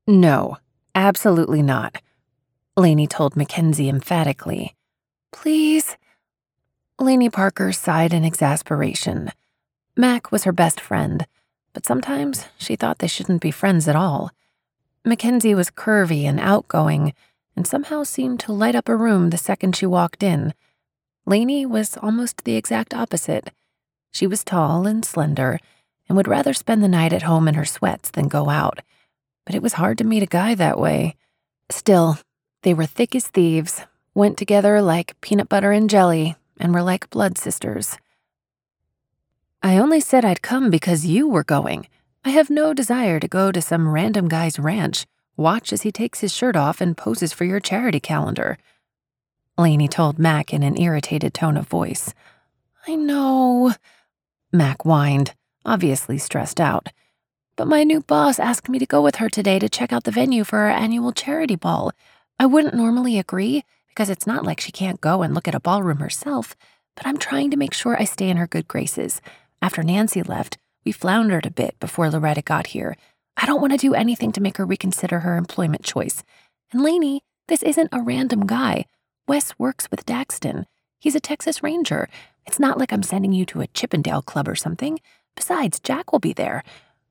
No, absolutely not, Lainey told Mackenzie emphatically. Please? Lainey Parker sighed in exasperation. Mac was her best friend, but sometimes she thought they shouldn't be friends at all. Mackenzie was curvy and outgoing, and somehow seemed to light up a room the second she walked in. Lainey was almost the exact opposite. She was tall and slender, and would rather spend the night at home in her sweats than go out. But it was hard to meet a guy that way. Still, they were thick as thieves, went together like peanut butter and jelly, and were like blood sisters. I only said I'd come because you were going. I have no desire to go to some random guy's ranch, watch as he takes his shirt off and poses for your charity calendar, Lainey told Mac in an irritated tone of voice. I know, Mac whined, obviously stressed out. But my new boss asked me to go with her today to check out the venue for our annual charity ball. I wouldn't normally agree, because it's not like she can't go and look at a ballroom herself, but I'm trying to make sure I stay in her good graces. After Nancy left, we floundered a bit before Loretta got here. I don't want to do anything to make her reconsider her employment choice. And Lainey, this isn't a random guy. Wes works with Daxton. He's a Texas Ranger. It's not like I'm sending you to a Chippendale club or something. Besides, Jack will be there.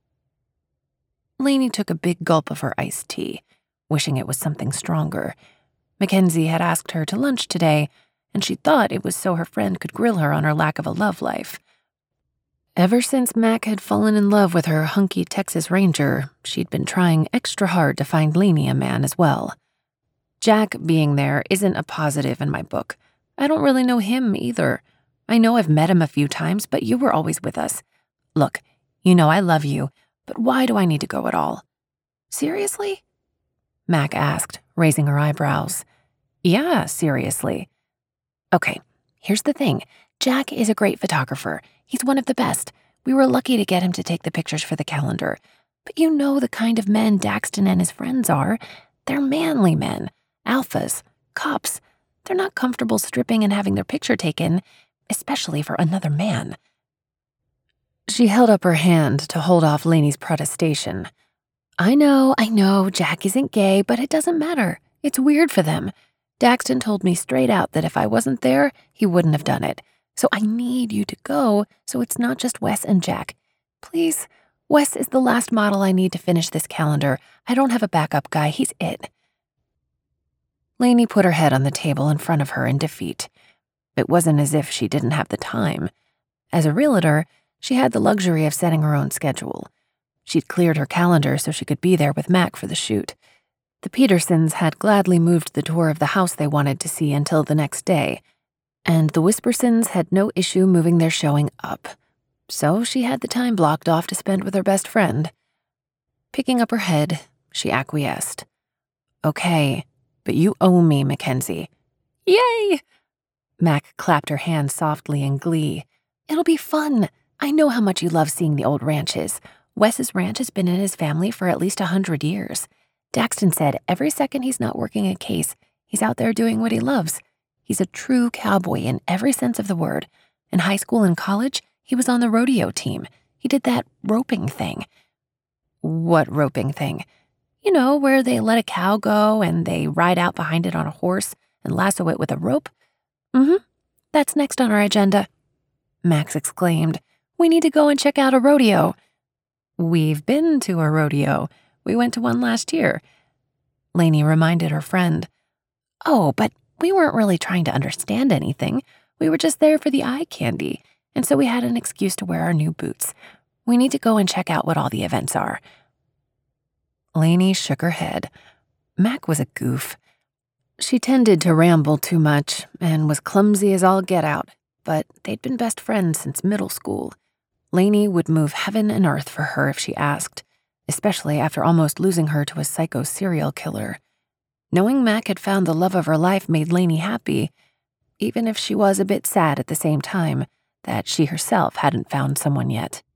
Lainey took a big gulp of her iced tea, wishing it was something stronger. Mackenzie had asked her to lunch today, and she thought it was so her friend could grill her on her lack of a love life. Ever since Mac had fallen in love with her hunky Texas Ranger, she'd been trying extra hard to find Lainey a man as well. Jack being there isn't a positive in my book. I don't really know him either. I know I've met him a few times, but you were always with us. Look, you know I love you, but why do I need to go at all? Seriously? Mac asked, raising her eyebrows. Yeah, seriously. Okay, here's the thing. Jack is a great photographer. He's one of the best. We were lucky to get him to take the pictures for the calendar. But you know the kind of men Daxton and his friends are. They're manly men, alphas, cops. They're not comfortable stripping and having their picture taken, especially for another man. She held up her hand to hold off Lainey's protestation. I know, Jack isn't gay, but it doesn't matter. It's weird for them. Daxton told me straight out that if I wasn't there, he wouldn't have done it. So I need you to go so it's not just Wes and Jack. Please, Wes is the last model I need to finish this calendar. I don't have a backup guy, he's it. Lainey put her head on the table in front of her in defeat. It wasn't as if she didn't have the time. As a realtor, she had the luxury of setting her own schedule. She'd cleared her calendar so she could be there with Mac for the shoot. The Petersons had gladly moved the tour of the house they wanted to see until the next day, and the Whispersons had no issue moving their showing up. So she had the time blocked off to spend with her best friend. Picking up her head, she acquiesced. Okay, but you owe me, Mackenzie. Yay! Mac clapped her hands softly in glee. It'll be fun. I know how much you love seeing the old ranches. Wes's ranch has been in his family for at least 100 years. Daxton said every second he's not working a case, he's out there doing what he loves. He's a true cowboy in every sense of the word. In high school and college, he was on the rodeo team. He did that roping thing. What roping thing? You know, where they let a cow go and they ride out behind it on a horse and lasso it with a rope? That's next on our agenda. Max exclaimed. We need to go and check out a rodeo. We've been to a rodeo. We went to one last year. Lainey reminded her friend. Oh, but we weren't really trying to understand anything. We were just there for the eye candy, and so we had an excuse to wear our new boots. We need to go and check out what all the events are. Lainey shook her head. Mac was a goof. She tended to ramble too much and was clumsy as all get out, but they'd been best friends since middle school. Lainey would move heaven and earth for her if she asked, especially after almost losing her to a psycho serial killer. Knowing Mac had found the love of her life made Lainey happy, even if she was a bit sad at the same time that she herself hadn't found someone yet.